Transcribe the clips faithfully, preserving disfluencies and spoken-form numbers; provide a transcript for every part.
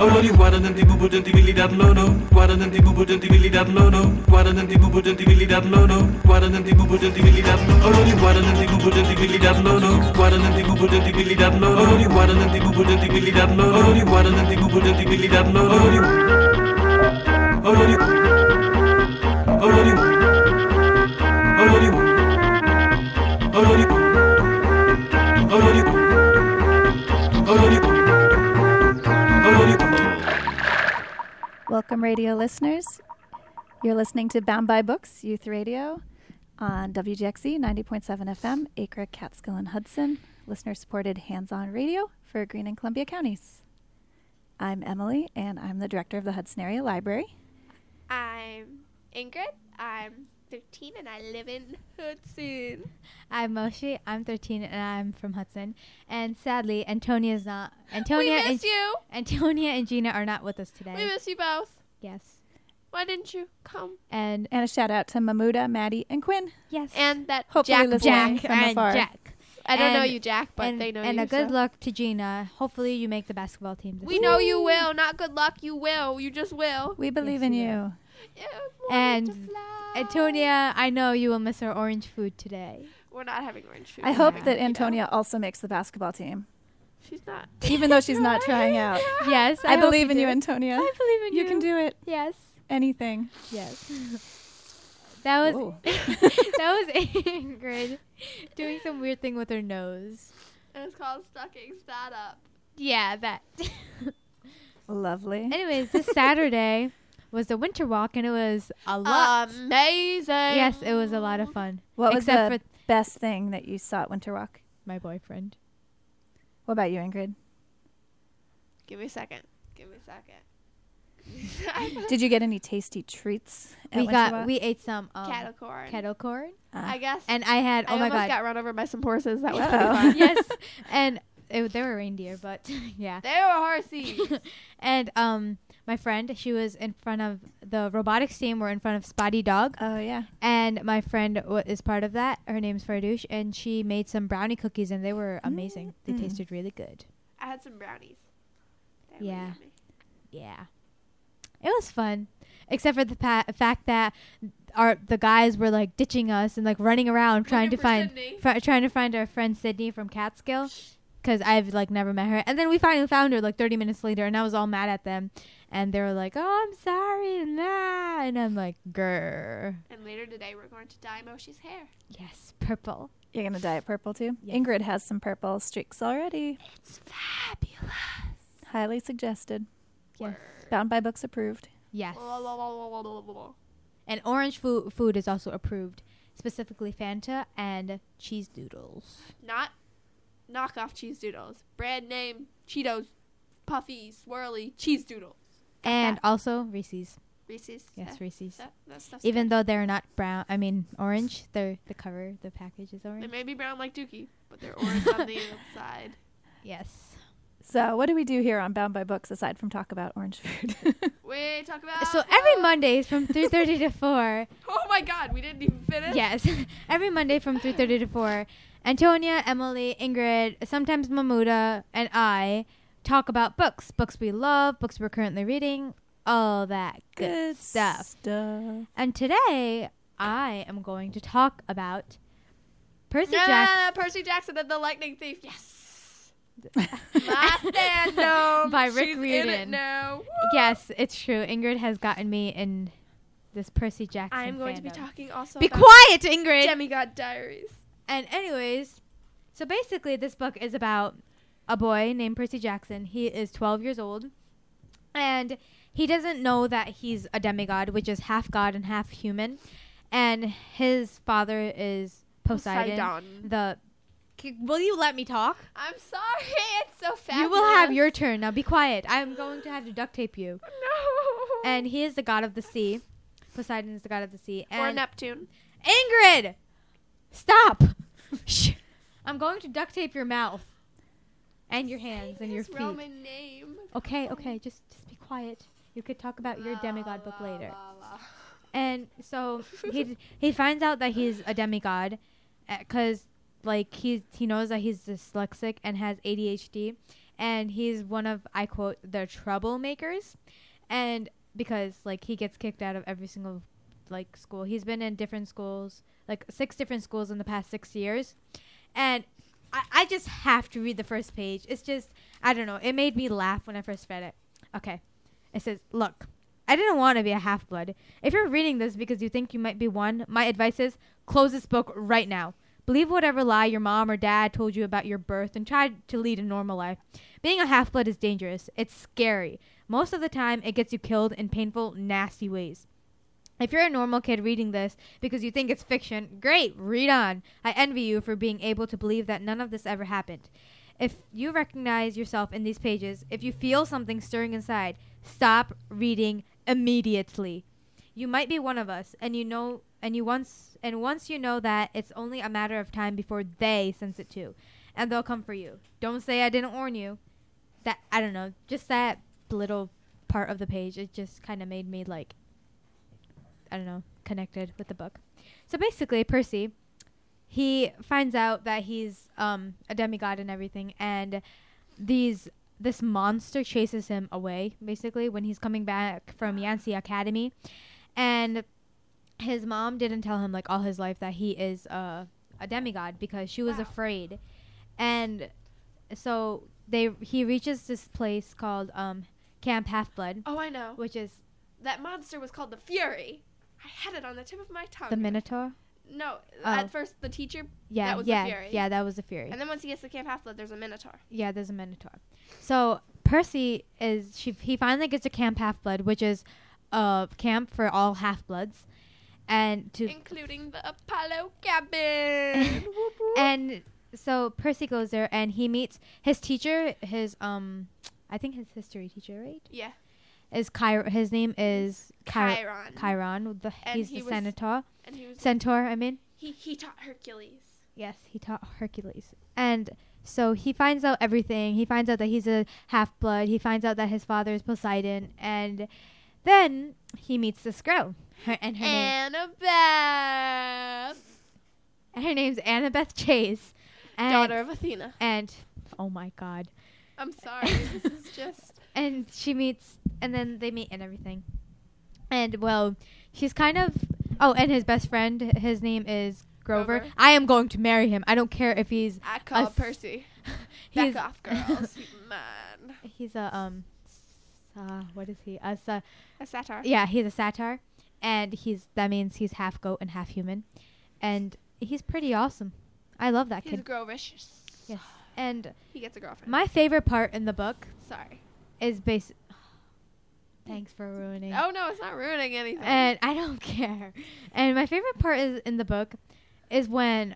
Olori guarananti bubujanti billy dat lono. Guarananti bubujanti billy dat lono. Guarananti bubujanti billy dat lono. Guarananti bubujanti billy dat lono. Olori guarananti bubujanti billy dat lono. Guarananti bubujanti billy dat lono. Olori guarananti bubujanti billy dat lono. Olori guarananti bubujanti billy dat lono. Olori Olori Olori Olori Olori Olori Olori Olori. Welcome, radio listeners. You're listening to Bound by Books Youth Radio on W G X E ninety point seven F M, Acre, Catskill, and Hudson. Listener-supported hands-on radio for Greene and Columbia counties. I'm Emily, and I'm the director of the Hudson Area Library. I'm Ingrid. I'm thirteen, and I live in Hudson. I'm Moshi. I'm thirteen, and I'm from Hudson. And sadly, Antonia's not. Antonia we miss and you. Antonia and Gina are not with us today. We miss you both. Yes. Why didn't you come? And And a shout-out to Mamuda, Maddie, and Quinn. yes. And that Hopefully Jack listening boy. from and afar. Jack. I don't know And- you, Jack, but and, they know and you. a good so. luck to Gina. Hopefully, you make the basketball team. This We year. know you will. Not good luck. You will. You just will. We believe Yes, in you you. Yeah, And to fly. Antonia, I know you will miss our orange food today. We're not having orange food. I hope Yeah. that You know? Antonia also makes the basketball team, She's not. even though she's not trying out. Yes, I, hope believe in you, do. Antonia. I believe in you. You can do it. Yes. Anything. Yes. That was Whoa. that was Ingrid doing some weird thing with her nose. And it's called Stucking Startup. Yeah, that. Lovely. Anyways, this Saturday was the winter walk, and it was a lot. Amazing. Yes, it was a lot of fun. What was Except the for best thing that you saw at Winter Walk? my boyfriend. What about you, Ingrid? Give me a second. Give me a second. Did you get any tasty treats at We Winter got Walk? we ate some um, Cattle corn. kettle corn, Ah. I guess. and I had I oh my almost god, got run over by some horses. That was Uh-oh. pretty fun. yes, and it, they were reindeer, but yeah. They were horses. And um, my friend, she was in front of the robotics team. We're in front of Spotty Dog. Oh, yeah. And my friend w- is part of that. Her name's Fardouche, and she made some brownie cookies, and they were amazing. They Mm. tasted really good. I had some brownies. They were Yeah. yummy. Yeah, it was fun, except for the pa- fact that our the guys were like ditching us and like running around trying to Looking for find Sydney. fr- trying to find our friend Sydney from Catskill, because I've like never met her. And then we finally found her like thirty minutes later, and I was all mad at them, and they were like, "Oh, I'm sorry," nah. And I'm like, "Grr." And later today, we're going to dye Moshi's hair. Yes, purple. You're going to dye it purple, too? Yes. Ingrid has some purple streaks already. It's fabulous. Highly suggested. Yes. Bound by Books approved. Yes. Not And orange food food is also approved, specifically Fanta and cheese doodles. knockoff cheese doodles. Brand name Cheetos, puffy, swirly cheese doodles. And that. also Reese's. Reese's. Yes, Yeah, Reese's. that, that stuff's Even good. though they're not brown, I mean orange, they're the cover, the package is They orange. may be brown like Dookie, but they're orange on the inside. Yes. So, what do we do here on Bound by Books aside from talk about orange food? We talk about. So every uh, Mondays from three thirty to four. Oh my God, we didn't even finish. Yes. Every Monday from three thirty to four, Antonia, Emily, Ingrid, sometimes Mamuda, and I talk about books. Books we love, books we're currently reading, all that good stuff. stuff. And today, I am going to talk about Percy No, no, Jackson. no, no, Percy Jackson and the Lightning Thief. Yes. My fandom. By Rick She's in Riordan. it now. Woo! Yes, it's true. Ingrid has gotten me in this Percy Jackson I am going to be fandom. talking also Be about quiet, Ingrid! Demigod Diaries. And anyways, so basically this book is about a boy named Percy Jackson. He is twelve years old. And he doesn't know that he's a demigod, which is half god and half human. And his father is Poseidon. Poseidon. The K- Will you let me talk? I'm sorry, it's so fast. You will have your turn. Now be quiet. I'm going to have to duct tape you. No. And he is the god of the sea. Poseidon is the god of the sea. or And Neptune. Ingrid! Stop! Shh. I'm going to duct tape your mouth. And your hands and your His feet. Roman name. Okay, okay, just just be quiet. You could talk about your La, demigod book la, later. la, la. And so he he finds out that he's a demigod because like he's he knows that he's dyslexic and has A D H D, and he's one of, I quote, the troublemakers, and because like he gets kicked out of every single like school. He's been in different schools, like six different schools in the past six years, and I, I just have to read the first page. It's just, I don't know, it made me laugh when I first read it. Okay, it says, look, I didn't want to be a half-blood. If you're reading this because you think you might be one, my advice is close this book right now. Believe whatever lie your mom or dad told you about your birth and try to lead a normal life. Being a half-blood is dangerous. It's scary. Most of the time, it gets you killed in painful, nasty ways. If you're a normal kid reading this because you think it's fiction, great, read on. I envy you for being able to believe that none of this ever happened. If you recognize yourself in these pages, if you feel something stirring inside, stop reading immediately. You might be one of us, and you know, and you once, and once you know that, it's only a matter of time before they sense it too, and they'll come for you. Don't say I didn't warn you. That, I don't know, just that little part of the page, it just kind of made me like, I don't know, connected with the book. So basically, Percy, he finds out that he's um, a demigod and everything, and these this monster chases him away, basically, when he's coming back from Yancey Academy. And his mom didn't tell him, like, all his life that he is uh, a demigod because she was Wow. afraid. And so they he reaches this place called um, Camp Half-Blood, Oh, I know. which is That monster was called the Fury. I had it on the tip of my tongue. the Minotaur. No, Oh. at first the teacher, Yeah, that was yeah, the Fury. yeah, that was the Fury. And then once he gets to Camp Half-Blood, there's a Minotaur. Yeah, there's a Minotaur. So Percy is she he finally gets to Camp Half-Blood, which is a camp for all half-bloods, and to Including the Apollo cabin. Whoop, whoop. and so Percy goes there and he meets his teacher, his um I think his history teacher, right? Yeah. Is Chiron. His name is Chiron. Chiron. Chiron. The, And he's he the was- centaur. And he was Centaur, I mean. he, he taught Hercules. Yes, he taught Hercules. And so he finds out everything. He finds out that he's a half-blood. He finds out that his father is Poseidon. And then he meets this girl. Her, and her name Annabeth. and her name's Annabeth Chase. And, Daughter of Athena. And, oh my God. I'm sorry. This is just... And she meets, and then they meet and everything. And, well, she's kind of, oh, and his best friend, his name is Grover. Grover. I am going to marry him. I don't care if he's, I call s- Percy. he's, Back off, girls. You man. he's a, um, uh, what is he? A, sa- A satyr. yeah, he's a satyr. And he's, that means he's half goat and half human. And he's pretty awesome. I love that He's kid. Grovish. Yes. And He gets a girlfriend. my favorite part in the book Sorry. is basic. Thanks for ruining. Oh, no, it's not ruining anything. And I don't care. And my favorite part is in the book is when.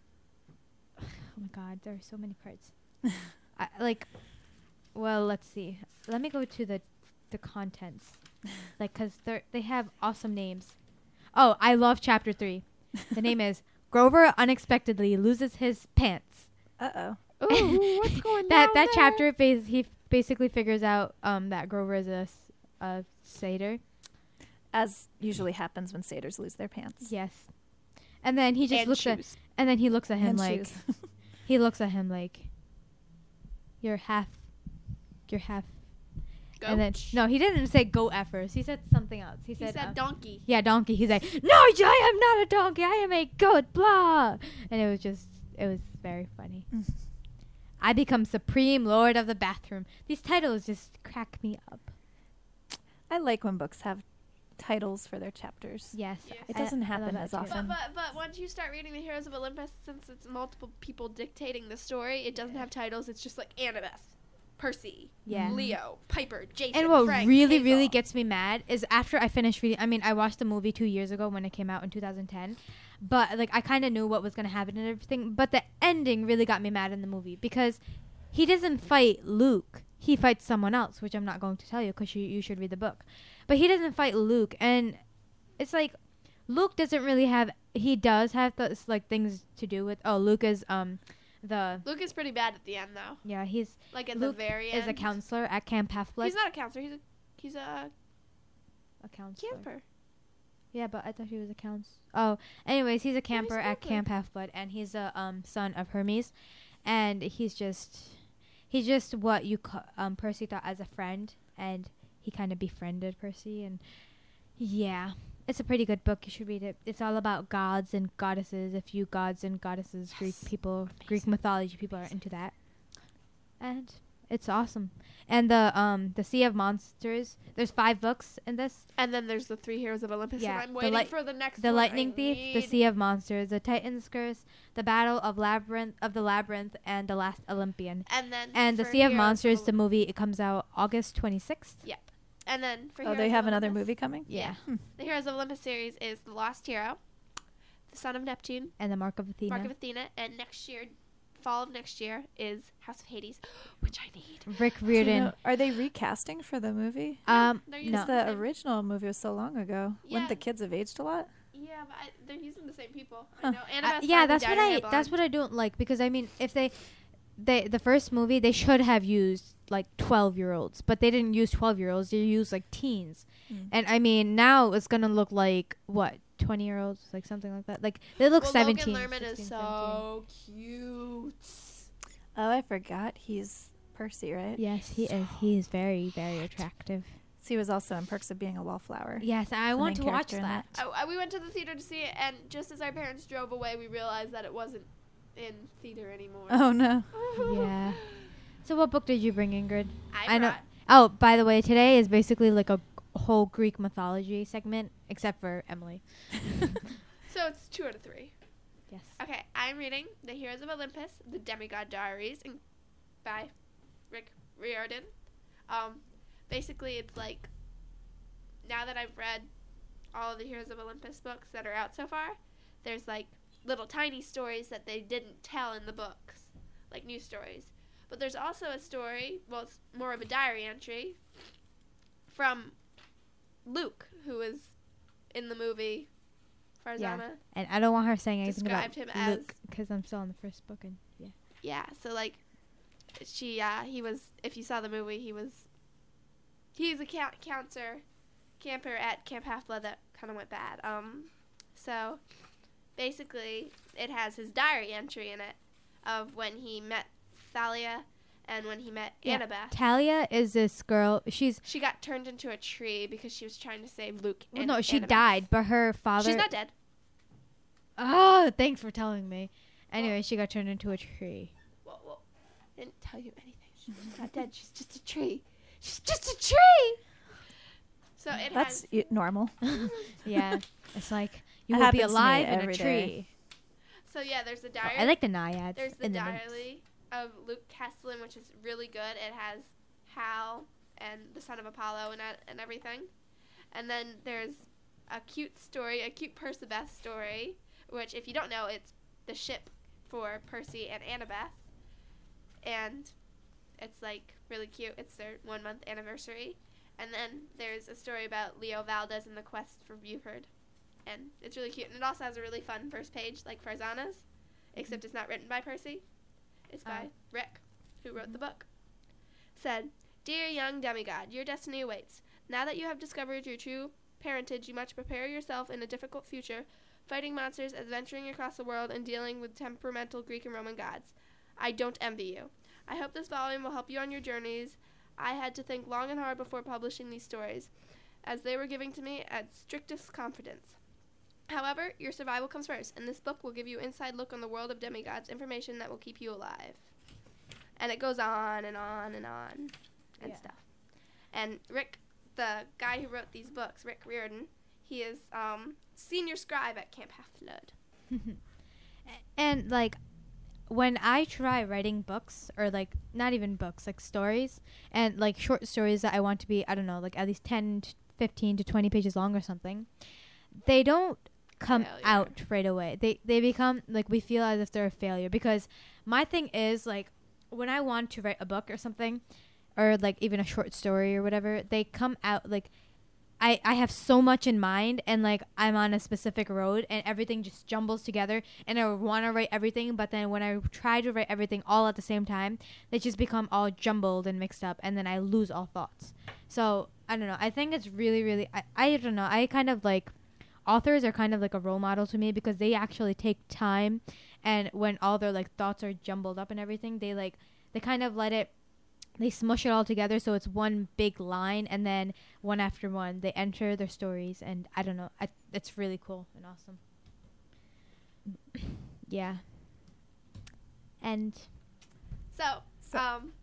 Oh my God, there are so many parts. I, like, well, let's see. Let me go to the the contents, like, cause they they have awesome names. Oh, I love chapter three. The name is Grover unexpectedly loses his pants. Uh-oh. Ooh, what's going That down that there? chapter, bas- he basically figures out um that Grover is a, s- a satyr. As usually happens when satyrs lose their pants. Yes. And then he just And looks at shoes. and then he looks at him And like shoes. he looks at him like you're half you're half and then Goat. no, he didn't say goat at first. He said something else. He, He said, said uh, donkey. yeah, donkey. He's like, "No, I am not a donkey. I am a goat." Blah. And it was just it was very funny. Mm. I become supreme lord of the bathroom. These titles just crack me up. I like when books have titles for their chapters. Yes. Yes. It I- doesn't I love happen that as too. often. But, but but once you start reading the Heroes of Olympus, since it's multiple people dictating the story, it doesn't have titles. It's just like Annabeth, Percy, Yeah. Leo, Piper, Jason, And what Frank, really, Hazel. really gets me mad is after I finished reading. I mean, I watched the movie two years ago when it came out in two thousand ten, but like I kind of knew what was gonna happen and everything. But the ending really got me mad in the movie because he doesn't fight Luke. He fights someone else, which I'm not going to tell you because you you should read the book. But he doesn't fight Luke, and it's like Luke doesn't really have. He does have those like things to do with. Oh, Luke is um the Luke is pretty bad at the end, though. yeah he's Like at Luke the very end. is a counselor at Camp Half-Blood. He's not a counselor. He's a he's a a counselor. camper. Yeah, but I thought he was a counselor. Oh, anyways, he's a camper a at camper. Camp Half-Blood, and he's a um son of Hermes, and he's just he's just what you ca- um Percy thought as a friend, and he kind of befriended Percy, and yeah, it's a pretty good book. You should read it. It's all about gods and goddesses. If you gods and goddesses, Greek people, Greek mythology people are into that, and it's awesome. And the um the Sea of Monsters. There's five books in this. And then there's the Three Heroes of Olympus. Yeah, And I'm the waiting light- for the next The one. Lightning I Thief, The need- Sea of Monsters, The Titan's Curse, The Battle of Labyrinth of the Labyrinth, and The Last Olympian. And then And The for Sea of Heroes Monsters, the Olymp- movie, it comes out August twenty-sixth. And then for Oh, Heroes they of have another Olympus- movie coming? Yeah. The Heroes of Olympus series is The Lost Hero, The Son of Neptune, And The Mark of Athena. Mark of Athena, and next year, fall of next year, is House of Hades, which I need. Rick Do you Riordan. know- are they recasting for the movie? Um, They're no. using Because the the same- original movie was so long ago. Yeah. Wouldn't the kids have aged a lot? Yeah, but I, they're using the same people. Huh. I know. Uh, Annabeth yeah, finally that's dyed what her I. hair That's blonde. what I don't like, because I mean, if they, they the first movie, they should have used like twelve year olds, but they didn't use twelve year olds. They used like teens, Mm. and I mean now it's gonna look like what twenty year olds, like something like that. Like they look well, seventeen. Logan Lerman is sixteen, so cute. Oh, I forgot. He's Percy, right? seventeen. Yes, he is. He is very, very attractive. So he was also in Perks of Being a Wallflower. Yes, I the want main to watch character in that. I, I, we went to the theater to see it, and just as our parents drove away, we realized that it wasn't in theater anymore. Oh, no. Yeah. So what book did you bring, Ingrid? I, I know- brought- Oh, by the way, today is basically like a whole Greek mythology segment, except for Emily. So it's two out of three. Yes. Okay, I'm reading The Heroes of Olympus, The Demigod Diaries, and by Rick Riordan. Um, basically, it's like, now that I've read all of the Heroes of Olympus books that are out so far, there's like little tiny stories that they didn't tell in the books, like new stories. But there's also a story, well, it's more of a diary entry, from Luke, who was in the movie Farzana. And I don't want her saying anything Described about him Luke, because I'm still on the first book, and yeah. Yeah, so like, she, uh, he was, if you saw the movie, he was, he's a ca- counselor, camper at Camp Half-Blood that kind of went bad. Um, so, basically, it has his diary entry in it of when he met Thalia and when he met Yeah. Annabeth. Talia is this girl. She's She got turned into a tree because she was trying to save Luke. well, and no, she Annabeth. died, but her father. She's not dead. Oh, thanks for telling me. Anyway, she got turned into a tree. Well, well, I didn't tell you anything. She's not dead. She's just a tree. She's just a tree. So it That's has. y- normal. Yeah, it's like you That will be happens to me alive in a every tree. day. So yeah, there's the Oh, diary. I like the naiads. There's the and the nymphs. diary of Luke Castellan, which is really good. It has Hal and the son of Apollo and and everything. And then there's a cute story, a cute Persebeth story, which if you don't know, it's the ship for Percy and Annabeth. And it's like really cute. It's their one month anniversary. And then there's a story about Leo Valdez and the quest for Buford. And it's really cute. And it also has a really fun first page, like Farzana's, except it's not written by Percy. It's by Oh. Rick, who wrote the book. Said, "Dear young demigod, your destiny awaits. Now that you have discovered your true parentage, you must prepare yourself in a difficult future, fighting monsters, adventuring across the world, and dealing with temperamental Greek and Roman gods. I don't envy you. I hope this volume will help you on your journeys. I had to think long and hard before publishing these stories, as they were given to me at strictest confidence. However, your survival comes first, and this book will give you inside look on the world of demigods, information that will keep you alive." And it goes on and on and on and Yeah. stuff. And Rick, the guy who wrote these books, Rick Riordan, he is um, senior scribe at Camp Half-Blood. And like when I try writing books, or like not even books, like stories and like short stories that I want to be, I don't know, like at least ten to fifteen to twenty pages long or something, they don't come Failure. out right away. They they become like, we feel as if they're a failure, because my thing is like, when I want to write a book or something, or like even a short story or whatever, they come out like I, I have so much in mind, and like I'm on a specific road and everything just jumbles together, and I want to write everything, but then when I try to write everything all at the same time, they just become all jumbled and mixed up, and then I lose all thoughts. So I don't know. I think it's really, really, I, I don't know. I kind of like, authors are kind of like a role model to me, because they actually take time, and when all their like thoughts are jumbled up and everything, they like, they kind of let it they smush it all together so it's one big line, and then one after one they enter their stories, and I don't know, I, it's really cool and awesome. Yeah. And So, So- um,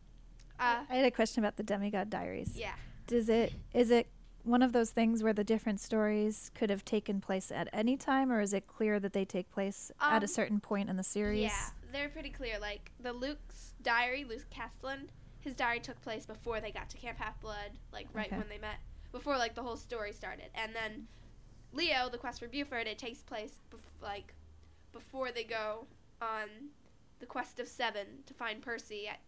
uh, I had a question about the Demigod Diaries. yeah. Does it is it one of those things where the different stories could have taken place at any time, or is it clear that they take place at Um, a certain point in the series? Yeah, they're pretty clear. Like, the Luke's diary, Luke Castellan, his diary took place before they got to Camp Half-Blood, like, right Okay. when they met, before, like, the whole story started. And then Leo, the quest for Buford, it takes place, bef- like, before they go on the quest of seven to find Percy at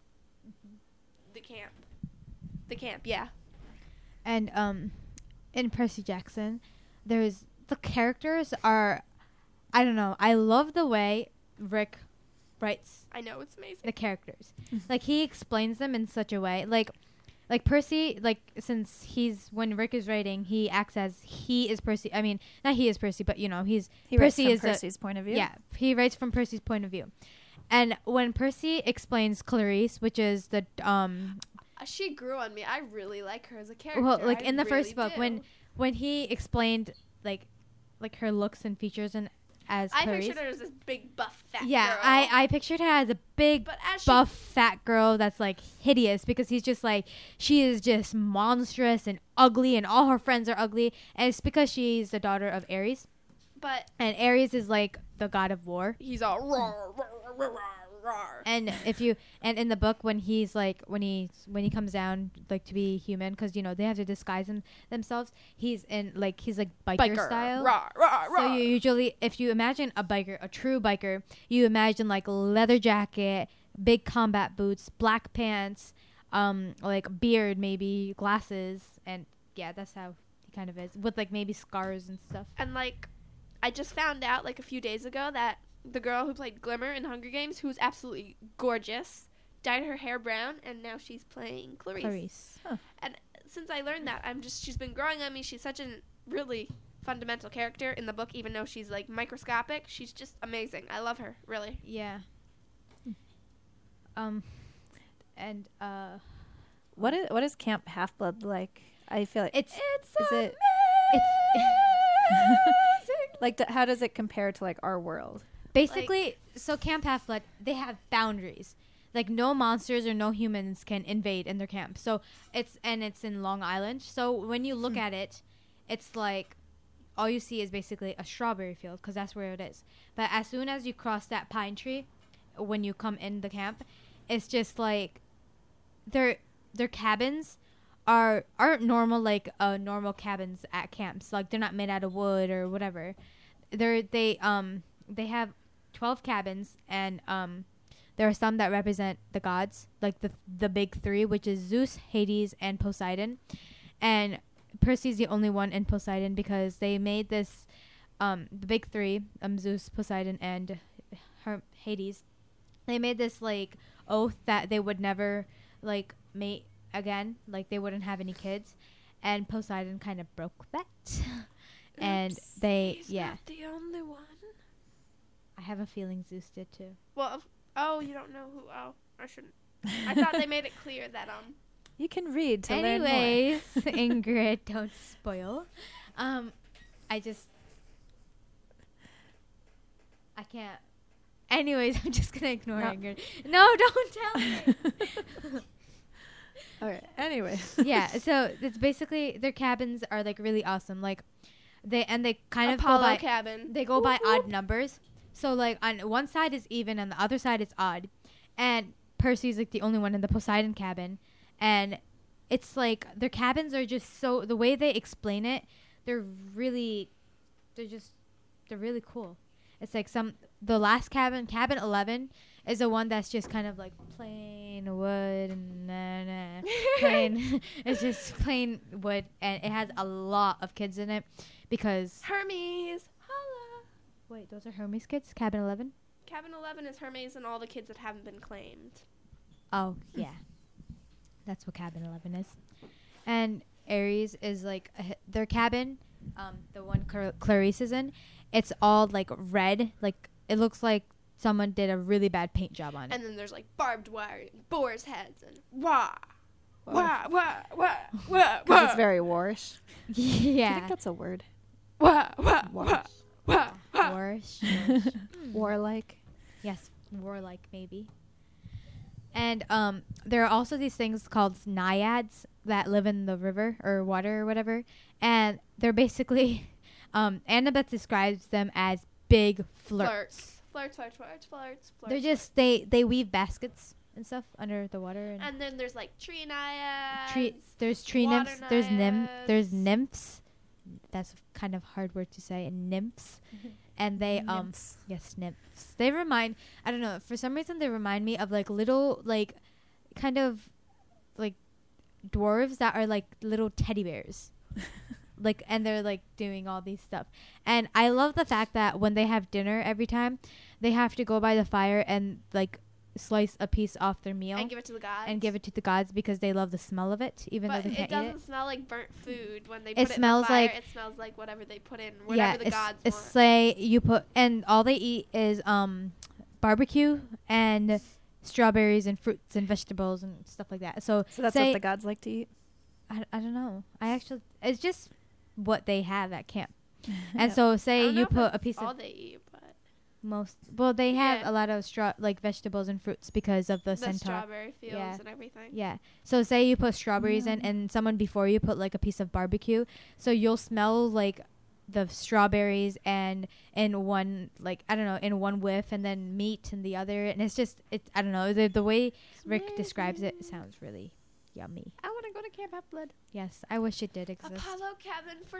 the camp. The camp, yeah. And um, in Percy Jackson, there's the characters are, I don't know. I love the way Rick writes I know, it's amazing. the characters. Like he explains them in such a way, like, like Percy. Like since he's when Rick is writing, he acts as he is Percy. I mean, not he is Percy, but you know, he's He writes Percy from is a- Percy's point of view. yeah. He writes from Percy's point of view. And when Percy explains Clarice, which is the um Uh, she grew on me. I really like her as a character. well, like I in the really first book, do. when when he explained like like her looks and features and as I Clarice. pictured her as this big buff fat yeah, girl. I I pictured her as a big But as she buff fat girl that's like hideous because he's just like she is just monstrous and ugly and all her friends are ugly, and it's because she's the daughter of Ares, but and Ares is like the god of war. he's all roar, roar, roar, roar, roar. And if you and in the book when he's like when he when he comes down like to be human, because you know they have to disguise them themselves, he's in like he's like biker, style. Roar, roar, roar. So you usually, if you imagine a biker, a true biker, you imagine like leather jacket, big combat boots, black pants, um, like beard, maybe glasses, and yeah, that's how he kind of is, with like maybe scars and stuff. And like, I just found out like a few days ago that the girl who played Glimmer in Hunger Games, who's absolutely gorgeous, dyed her hair brown, and now she's playing Clarice. Clarice. And since I learned that, I'm just she's been growing on me. She's such a really fundamental character in the book, even though she's like microscopic. She's just amazing. I love her, really. Yeah. Um, and uh, What is what is Camp Half Blood like? I feel like it's It's Is it- it's like d- how does it compare to like our world? basically so Camp Half Blood, they have boundaries. Like no monsters or no humans can invade in their camp. So it's and it's in Long Island. So when you look Hmm. at it, it's like all you see is basically a strawberry field because that's where it is. But as soon as you cross that pine tree, when you come in the camp, it's just like their their cabins are aren't normal like uh normal cabins at camps. Like they're not made out of wood or whatever. They're they um they have twelve cabins, and um there are some that represent the gods, like the the big three, which is Zeus, Hades, and Poseidon. And Percy's the only one in Poseidon because they made this um the big three, um Zeus, Poseidon, and Her- Hades. They made this like oath that they would never like mate again, like they wouldn't have any kids, and Poseidon kind of broke that. And Oops, they he's yeah, not the only one. I have a feeling Zeus did too. Well, if- oh, you don't know who? Oh, I shouldn't. I thought they made it clear that um. You can read to learn more. Anyways, Ingrid, don't spoil. Um, I just I can't. Anyways, I'm just gonna ignore No. Ingrid. No, don't tell me. All right. Anyway. Yeah, so it's basically their cabins are like really awesome. Like they and they kind of Apollo go by cabin. they go by odd numbers. So like on one side is even and the other side is odd. And Percy's like the only one in the Poseidon cabin, and it's like their cabins are just so the way they explain it, they're really they're just they're really cool. It's like some the last cabin, cabin eleven, is the one that's just kind of like plain wood and nah, nah, plain. It's just plain wood, and it has a lot of kids in it because Hermes. Holla. wait, those are Hermes kids. Cabin eleven. Cabin eleven is Hermes and all the kids that haven't been claimed. Oh yeah, that's what cabin eleven is. And Ares is like a, h- their cabin, um, the one Clar- Clarice is in. It's all like red, like it looks like someone did a really bad paint job on it. And then there's like barbed wire and boar's heads and wah, wah, wah, wah, wah, Because wah, it's very warish. Do you yeah. think that's a word? wah, wah, wah, Warish. wah, wah. Warish. Warlike. Yes, warlike maybe. And um, there are also these things called naiads that live in the river or water or whatever, and they're basically, um, Annabeth describes them as big flirts. Flirts, flirts, flirts, flirts, flirts. They're just they they weave baskets and stuff under the water. And, And then there's like tree naiads. tree, there's tree water nymphs. There's nymph. There's naiads. nymphs. That's a kind of hard word to say. And nymphs, and they um. Nymphs. Yes, nymphs. They remind, I don't know, for some reason they remind me of like little, like, kind of, like, dwarves that are like little teddy bears. Like, and they're like doing all these stuff. And I love the fact that when they have dinner every time, they have to go by the fire and like slice a piece off their meal And give it to the gods. and give it to the gods because they love the smell of it, even But though they it can't eat doesn't it. smell like burnt food when they It put it smells in the fire. like- It smells like whatever they put in, whatever Yeah, the it's, gods it's want. say you put, and all they eat is um barbecue and strawberries and fruits and vegetables and stuff like that. So, So that's say, what the gods like to eat. I, I don't know. I actually, it's just what they have at camp. And Yeah. so I say don't know you if put a that's piece all of they eat, but most, well, they have Yeah. a lot of straw, like vegetables and fruits because of the, the centaur. strawberry fields Yeah. and everything. Yeah. So say you put strawberries in Yum. and someone before you put like a piece of barbecue. So you'll smell like the strawberries and in one, like, I don't know, in one whiff and then meat in the other. And it's just, it's, I don't know, the, the way It's Rick describes it, it amazing. sounds really yummy. I want to go to Camp Half-Blood. Yes. I wish it did exist. Apollo cabin for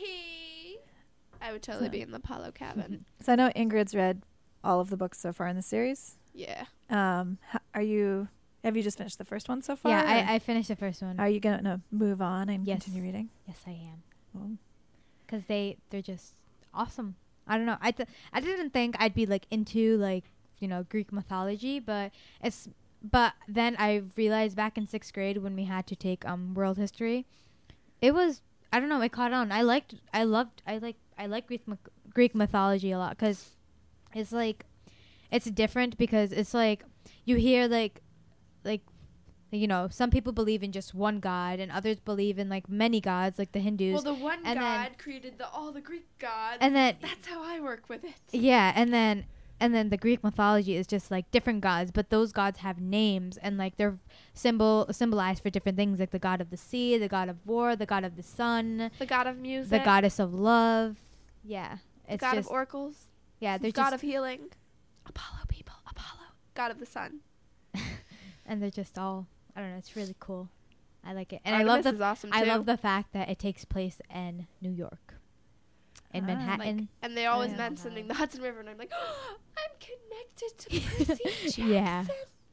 me. I would totally So- be in the Apollo cabin. So I know Ingrid's read all of the books so far in the series. Yeah. Um, h- are you? Have you just finished the first one so far? Yeah, or I, I finished the first one. Are you gonna move on and Yes. continue reading? Yes, I am. Oh. Because they, they're just awesome. I don't know. I, th- I didn't think I'd be like into like, you know, Greek mythology, but it's, but then I realized back in sixth grade when we had to take um world history, it was, I don't know, it caught on. I liked, I loved, I like, I like Greek, myth- Greek mythology a lot because it's like, it's different because it's like, you hear like, like, you know, some people believe in just one god and others believe in like many gods, like the Hindus. Well, the one and then- god created the all the Greek gods. and then, that's how I work with it. yeah, and then, and then the Greek mythology is just like different gods, but those gods have names and like they're symbol symbolized for different things, like the god of the sea, the god of war, the god of the sun, The god of music. the goddess of love. Yeah, The it's god just of oracles. yeah, they're God just of healing. Apollo people. Apollo. God of the sun. and they're just all, I don't know, it's really cool. I like it, and I love Artemis the is awesome I too. love the fact that it takes place in New York, in Ah. Manhattan. Like, and they always Yeah. mentioning the Hudson River, and I'm like, oh, I'm connected to Percy Jackson. Yeah.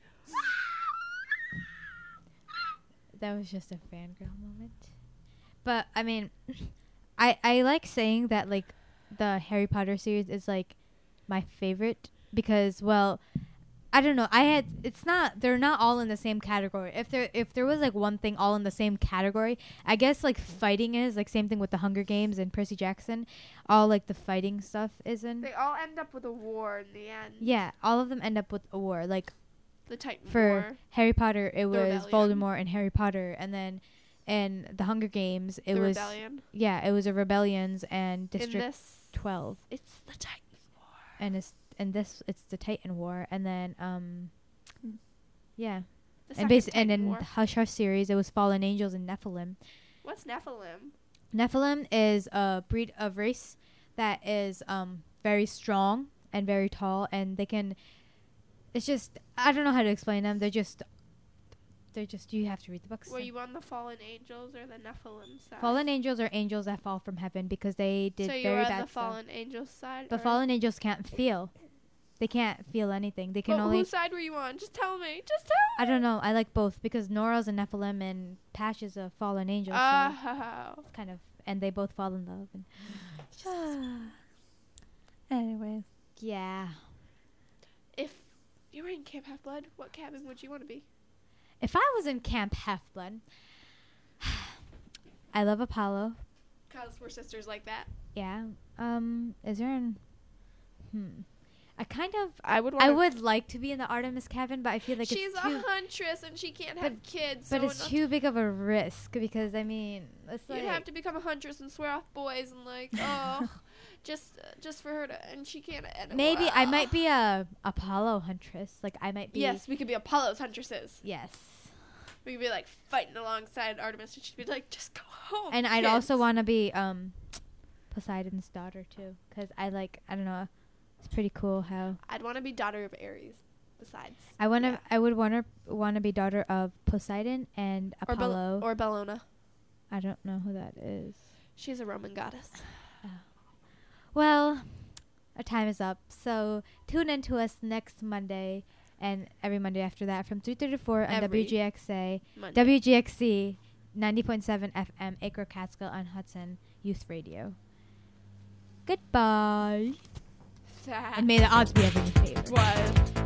That was just a fangirl moment. But I mean, I I like saying that like the Harry Potter series is like my favorite because, well, I don't know. I had it's not they're not all in the same category. If there if there was like one thing all in the same category, I guess like fighting is like same thing with the Hunger Games and Percy Jackson. All like the fighting stuff is in. They all end up with a war in the end. Yeah, all of them end up with a war. Like The Titan for War. Harry Potter, it was Rebellion. Voldemort and Harry Potter, and then in the Hunger Games, it the was rebellion. yeah, it was a rebellions and District in this, twelve, it's the Titan War. and it's and this it's the Titan War, and then um, Hmm. yeah, The and second bas- and Titan in War. the Hush Hush series, it was Fallen Angels and Nephilim. What's Nephilim? Nephilim is a breed of race that is um very strong and very tall, and they can. It's just I don't know how to explain them. They're just. They're just you have to read the books. Were you on the fallen angels or the Nephilim side? Fallen angels are angels that fall from heaven because they did so you very were on bad the stuff. fallen angels side. But or- fallen angels can't feel. They can't feel anything. They can But only. whose side were you on? Just tell me. Just tell I don't know. I like both because Nora's a Nephilim and Pash is a fallen angel. so Oh. it's kind of, and they both fall in love. And it's just awesome. Anyways, Yeah. If you were in Camp Half-Blood, what cabin would you want to be? If I was in Camp Half-Blood, I love Apollo. Because we're sisters like that. Yeah. Um. Is there an? Hmm. I kind of I would. I wanna- would like to be in the Artemis cabin, but I feel like She's it's a too, huntress and she can't but- have kids. but so it's not- too big of a risk because I mean, it's You'd like have to become a huntress and swear off boys and like, oh, just uh, just for her to, and she can't. And maybe I wow. might be a Apollo huntress. Like I might be. Yes, we could be Apollo's huntresses. Yes. We could be like fighting alongside Artemis, and she'd be like, just go home. And I'd kids." also want to be um, Poseidon's daughter too, because I like I don't know, it's pretty cool how I'd want to be daughter of Ares. Besides, I want to Yeah. I would want to want to be daughter of Poseidon and or Bel- Apollo. or Bellona. I don't know who that is. She's a Roman goddess. Well, our time is up. So tune in to us next Monday and every Monday after that from three thirty to four on Every W G X A, Monday. W G X C ninety point seven F M, Acre Catskill on Hudson Youth Radio. Goodbye. That And may the odds be ever in your favor. was